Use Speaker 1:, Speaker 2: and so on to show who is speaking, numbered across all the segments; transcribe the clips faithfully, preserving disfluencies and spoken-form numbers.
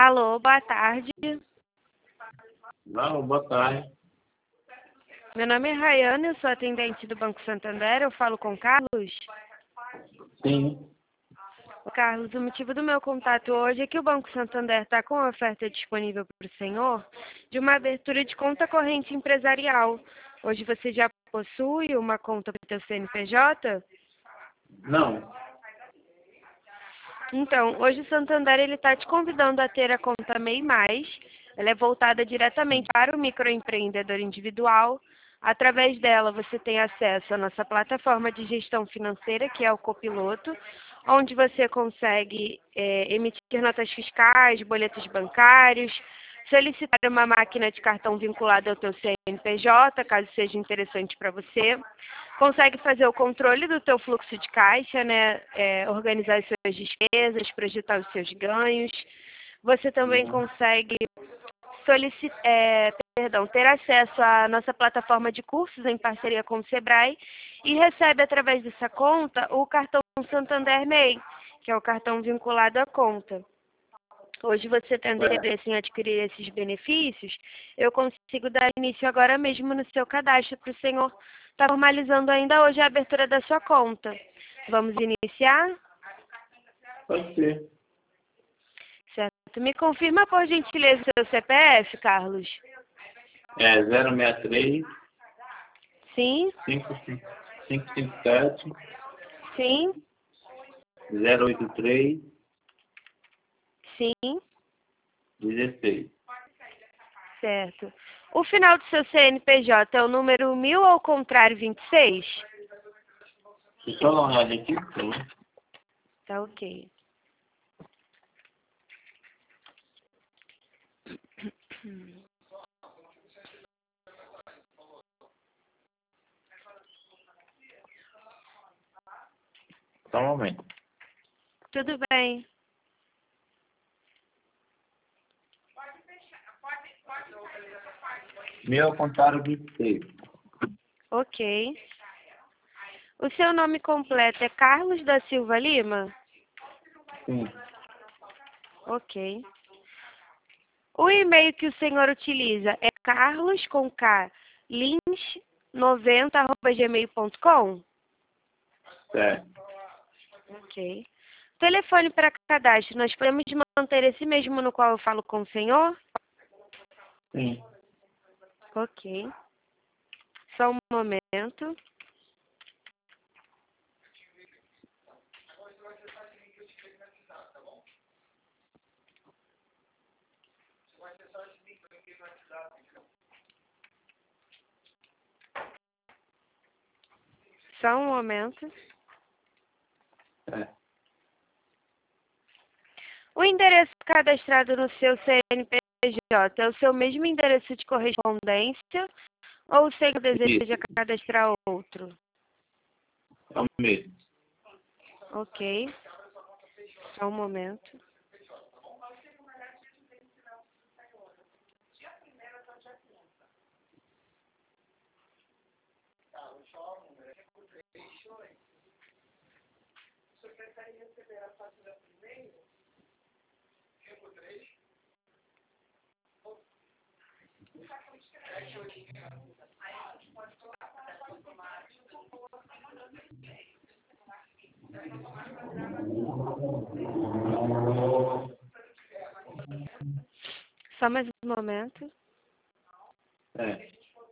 Speaker 1: Alô, boa tarde.
Speaker 2: Não, boa tarde.
Speaker 1: Meu nome é Rayane, eu sou atendente do Banco Santander, eu falo com o Carlos.
Speaker 2: Sim.
Speaker 1: Ô, Carlos, o motivo do meu contato hoje é que o Banco Santander está com uma oferta disponível para o senhor de uma abertura de conta corrente empresarial. Hoje você já possui uma conta para o seu C N P J?
Speaker 2: Não.
Speaker 1: Então, hoje o Santander ele está te convidando a ter a conta MEI Mais. Ela é voltada diretamente para o microempreendedor individual. Através dela, você tem acesso à nossa plataforma de gestão financeira, que é o Copiloto, onde você consegue é, emitir notas fiscais, boletos bancários, solicitar uma máquina de cartão vinculada ao teu C N P J, caso seja interessante para você. Consegue fazer o controle do teu fluxo de caixa, né? É, organizar as suas despesas, projetar os seus ganhos. Você também
Speaker 2: Uhum.
Speaker 1: consegue solicitar, é, perdão, ter acesso à nossa plataforma de cursos em parceria com o Sebrae e recebe através dessa conta o cartão Santander MEI, que é o cartão vinculado à conta. Hoje você tendo
Speaker 2: É.
Speaker 1: interesse em adquirir esses benefícios, eu consigo dar início agora mesmo no seu cadastro para o senhor estar formalizando ainda hoje a abertura da sua conta. Vamos iniciar?
Speaker 2: Pode ser.
Speaker 1: Certo. Me confirma, por gentileza, o seu C P F, Carlos?
Speaker 2: É zero seis três,
Speaker 1: Sim,
Speaker 2: cinco cinco cinco sete,
Speaker 1: sim,
Speaker 2: zero oito três,
Speaker 1: sim,
Speaker 2: dezesseis.
Speaker 1: certo. O final do seu C N P J é o número mil ou ao contrário vinte e seis?
Speaker 2: Deixa eu só dar uma olhada aqui. Então.
Speaker 1: Tá ok.
Speaker 2: Só um momento.
Speaker 1: Tudo bem.
Speaker 2: Meu contrário vinte e seis.
Speaker 1: Ok. O seu nome completo é Carlos da Silva Lima?
Speaker 2: Sim.
Speaker 1: Ok. O e-mail que o senhor utiliza é carlos com k lins noventa arroba gmail ponto com?
Speaker 2: Certo.
Speaker 1: Ok. Telefone para cadastro, nós podemos manter esse mesmo no qual eu falo com o senhor?
Speaker 2: Sim.
Speaker 1: Ok. Só um momento. Só um momento.
Speaker 2: É.
Speaker 1: O endereço cadastrado no seu C N P J é o seu mesmo endereço de correspondência ou o senhor deseja
Speaker 2: Isso.
Speaker 1: cadastrar outro?
Speaker 2: É o mesmo.
Speaker 1: Ok. Só um momento. Só mais um momento.
Speaker 2: É.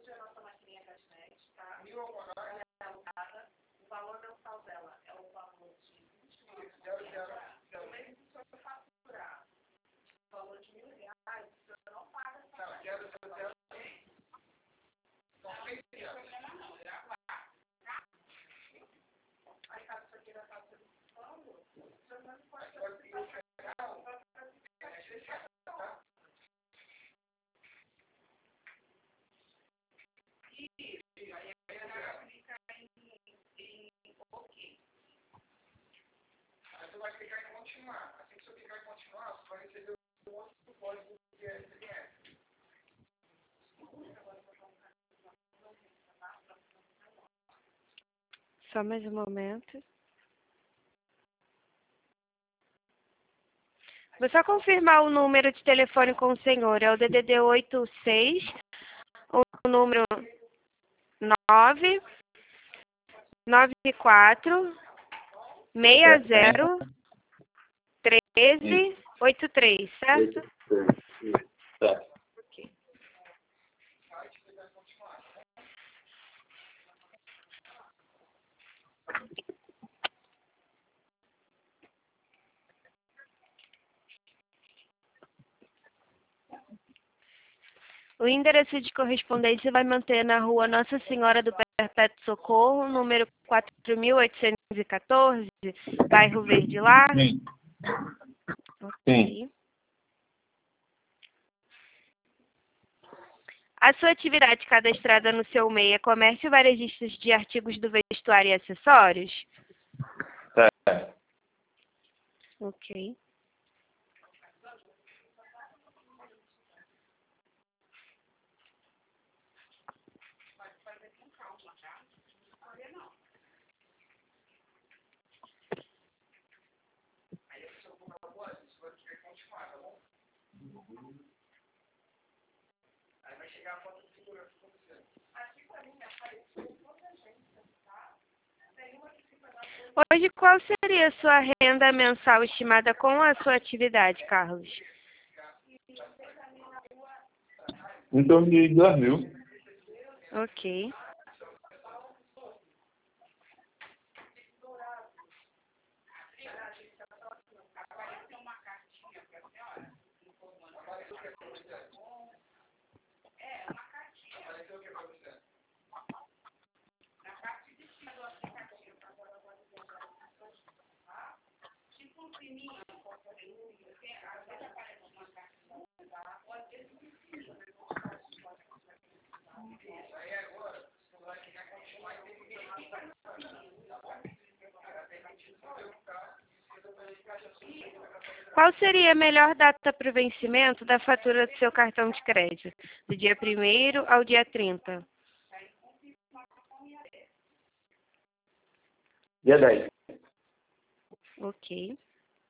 Speaker 1: Só mais um momento. Vou só confirmar o número de telefone com o senhor. É o D D D oito seis, o número nove nove quatro seis zero treze oitenta e três, certo?
Speaker 2: Certo.
Speaker 1: Ok. O endereço de correspondência vai manter na rua Nossa Senhora do Perpétuo Socorro, número quatro mil oitocentos e quatorze, bairro Verde Lar.
Speaker 2: Sim. Sim.
Speaker 1: Ok. A sua atividade cadastrada no seu M E I é comércio e varejistas de artigos do vestuário e acessórios?
Speaker 2: Certo.
Speaker 1: Ok. Hoje, qual seria a sua renda mensal estimada com a sua atividade, Carlos?
Speaker 2: Em torno de dois mil.
Speaker 1: Ok. Qual seria a melhor data para o vencimento da fatura do seu cartão de crédito? Do dia primeiro ao dia trinta?
Speaker 2: Dia dez.
Speaker 1: Ok.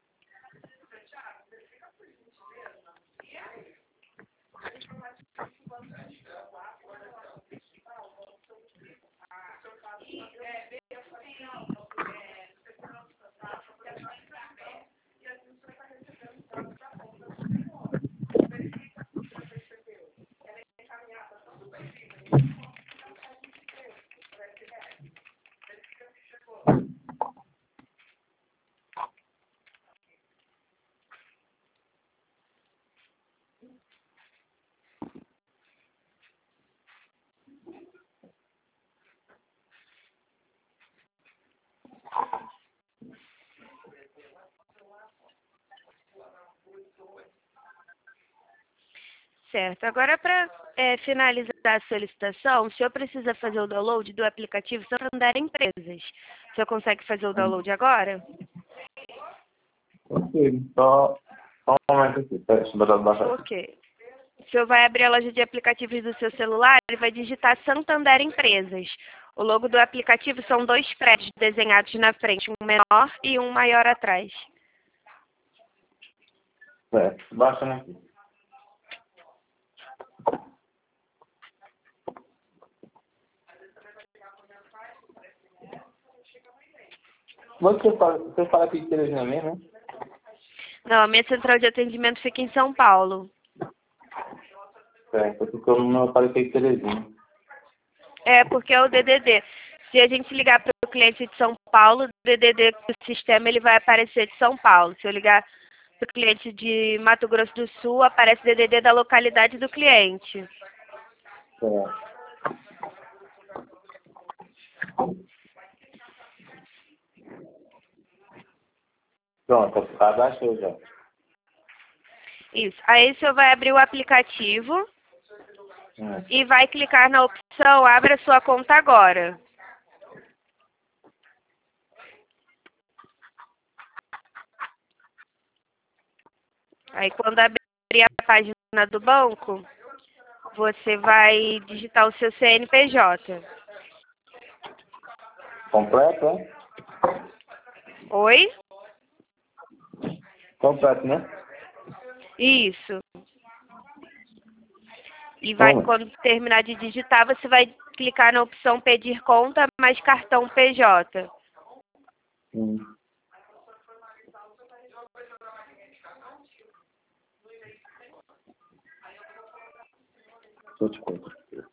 Speaker 1: Certo. Agora, para é, finalizar a solicitação, o senhor precisa fazer o download do aplicativo Santander Empresas. O senhor consegue fazer o download agora?
Speaker 2: Ok. Só, só um momento aqui. Pera, deixa eu botar baixar.
Speaker 1: Ok. O senhor vai abrir a loja de aplicativos do seu celular e vai digitar Santander Empresas. O logo do aplicativo são dois prédios desenhados na frente, um menor e um maior atrás.
Speaker 2: Certo. Baixa aqui. Você fala, você fala aqui de Teresina mesmo, né?
Speaker 1: Não, a minha central de atendimento fica em São Paulo.
Speaker 2: Certo. Porque eu não apareci de Teresina.
Speaker 1: É, porque é o D D D. Se a gente ligar para o cliente de São Paulo, o D D D do sistema ele vai aparecer de São Paulo. Se eu ligar para o cliente de Mato Grosso do Sul, aparece o D D D da localidade do cliente.
Speaker 2: Certo. Pronto, tá, baixou já.
Speaker 1: Isso. Aí o senhor vai abrir o aplicativo
Speaker 2: Hum.
Speaker 1: e vai clicar na opção Abra sua conta agora. Aí quando abrir a página do banco, você vai digitar o seu C N P J.
Speaker 2: Completo, é?
Speaker 1: Oi?
Speaker 2: Completo, né?
Speaker 1: Isso. E vai,
Speaker 2: Como?
Speaker 1: quando terminar de digitar, você vai clicar na opção pedir conta mais cartão P J.
Speaker 2: Hum. Só te conto.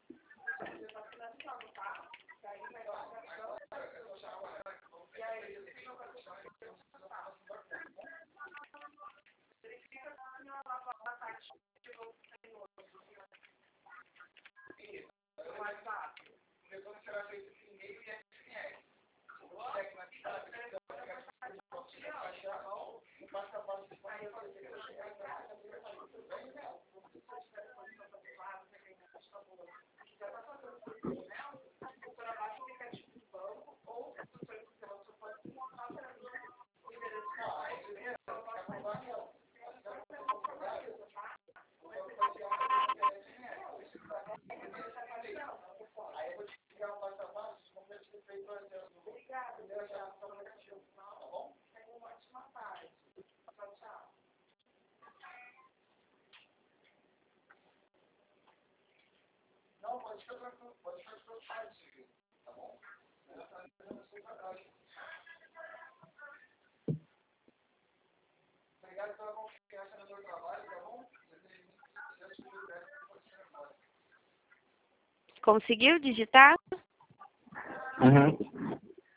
Speaker 1: Conseguiu digitar?
Speaker 2: Uhum.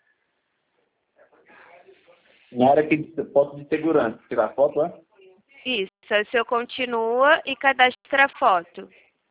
Speaker 2: Na área aqui de foto de segurança. Tirar foto, é?
Speaker 1: Isso. Aí você continua e cadastra a foto.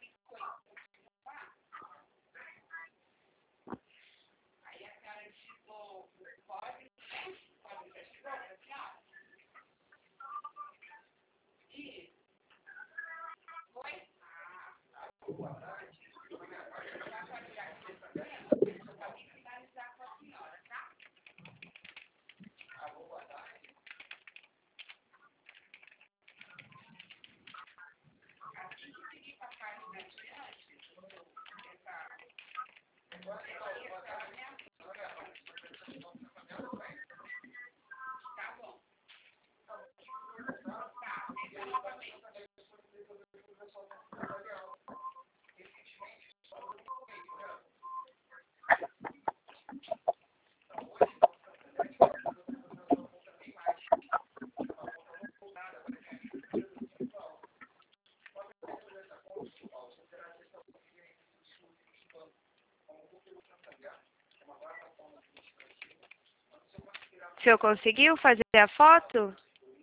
Speaker 1: O senhor conseguiu fazer a foto?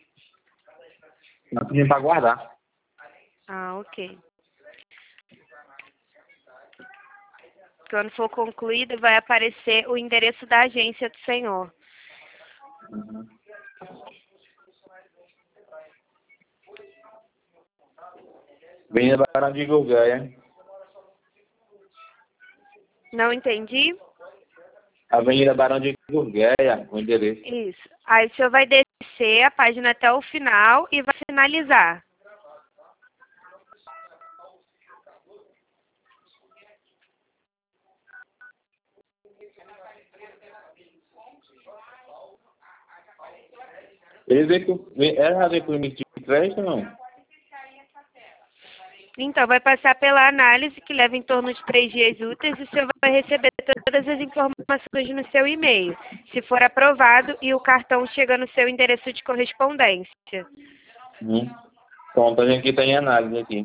Speaker 2: Nós pedimos para guardar.
Speaker 1: Ah, ok. Quando for concluído, vai aparecer o endereço da agência do senhor.
Speaker 2: Uhum. Avenida Barão de Gurgueia.
Speaker 1: Não entendi?
Speaker 2: Avenida Barão de Gurgueia, o endereço.
Speaker 1: Isso. Aí o senhor vai descer a página até o final e vai finalizar.
Speaker 2: Ele veio com... Ela veio com limite de crédito ou não?
Speaker 1: Então, vai passar pela análise, que leva em torno de três dias úteis, e o senhor vai receber todas as informações no seu e-mail, se for aprovado, e o cartão chega no seu endereço de correspondência.
Speaker 2: Uhum. Pronto, a gente aqui tem análise aqui.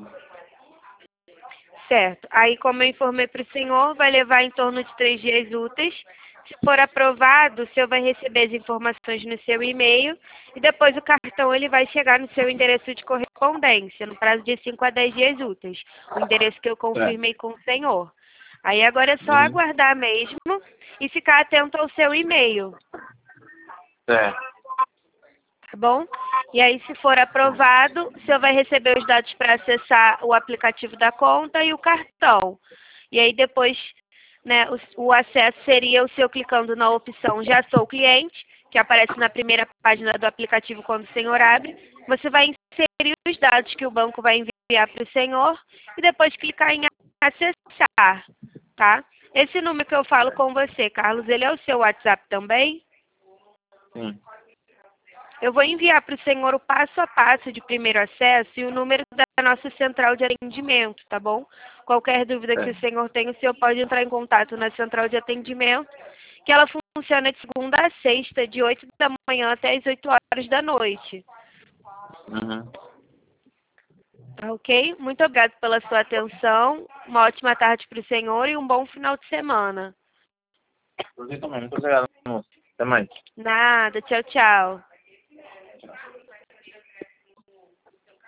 Speaker 1: Certo. Aí, como eu informei para o senhor, vai levar em torno de três dias úteis. Se for aprovado, o senhor vai receber as informações no seu e-mail e depois o cartão ele vai chegar no seu endereço de correspondência, no prazo de cinco a dez dias úteis, o endereço que eu confirmei com o senhor. Aí agora é só
Speaker 2: Uhum.
Speaker 1: aguardar mesmo e ficar atento ao seu e-mail,
Speaker 2: Certo.
Speaker 1: tá bom? E aí, se for aprovado, o senhor vai receber os dados para acessar o aplicativo da conta e o cartão. E aí depois, né, o, o acesso seria o seu clicando na opção Já sou cliente, que aparece na primeira página do aplicativo quando o senhor abre. Você vai inserir os dados que o banco vai enviar para o senhor e depois clicar em acessar, tá? Esse número que eu falo com você, Carlos, ele é o seu WhatsApp também?
Speaker 2: Sim.
Speaker 1: Eu vou enviar para o senhor o passo a passo de primeiro acesso e o número da nossa central de atendimento, tá bom? Qualquer dúvida que
Speaker 2: É.
Speaker 1: o senhor tenha, o senhor pode entrar em contato na central de atendimento, que ela funciona de segunda a sexta, de oito da manhã até as oito horas da noite.
Speaker 2: Uhum.
Speaker 1: Tá ok? Muito obrigada pela sua atenção. Uma ótima tarde para o senhor e um bom final de semana.
Speaker 2: Você também. Muito obrigado, moço. Até mais.
Speaker 1: Nada. Tchau, tchau.